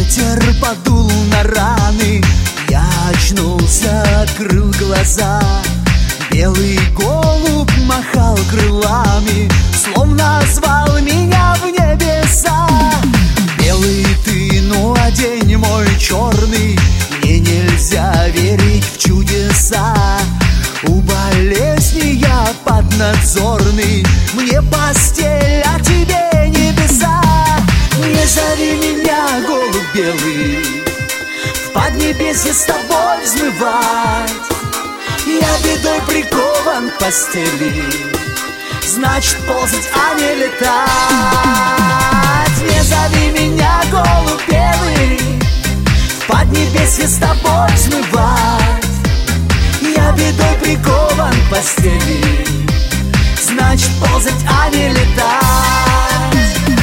Ветер подул на раны, я очнулся, открыл глаза. Белый голубь махал крылами, словно звал меня в небеса. Белый ты, ну а день мой черный, мне нельзя верить в чудеса. У болезни я поднадзорный, мне постель, а тебе небеса. Не зови меня, голубь белый, в поднебесье с тобой взмывать. Я бедой прикован к постели, значит ползать, а не летать. Не зови меня, голубь белый, в поднебесье с тобой взмывать. Я бедой прикован к постели, значит ползать, а не летать.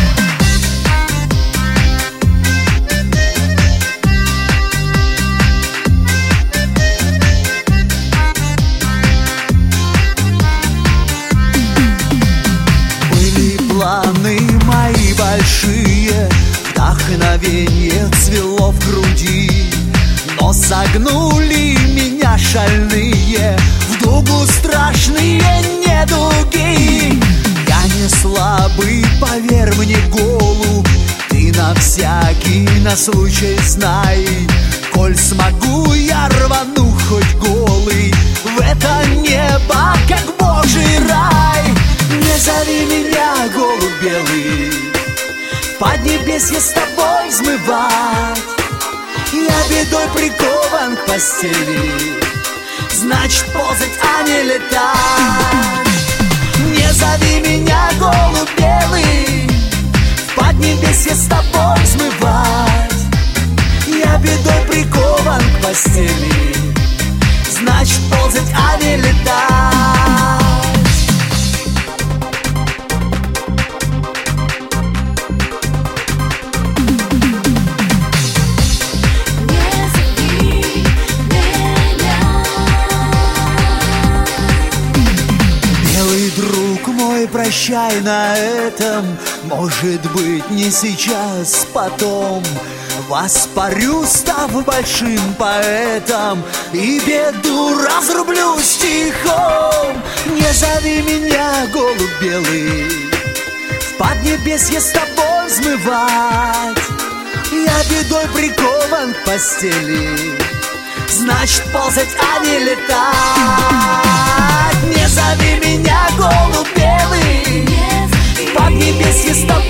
Были планы мои большие, вдохновение цвело в груди, но согнули меня шальные в дугу страшные недуги. Я не слабый, поверь мне, голубь, ты на всякий, на случай знай. Коль смогу, я рвану хоть голый в это небо, как божий рай. Не зови меня, голубь белый, в поднебесье с тобой взмывать. Я бедой прикован к постели, значит ползать, а не летать. Не зови меня, голубь белый, в поднебесье с тобой взмывать. Я бедой прикован к постели, значит ползать, а не летать. Друг мой, прощай на этом, может быть, не сейчас, потом воспарю, став большим поэтом, и беду разрублю стихом. Не зови меня, голубь белый, в поднебесье с тобой взмывать. Я бедой прикован к постели, значит ползать, а не летать. Не зови меня, голубь белый, в поднебесье с тобой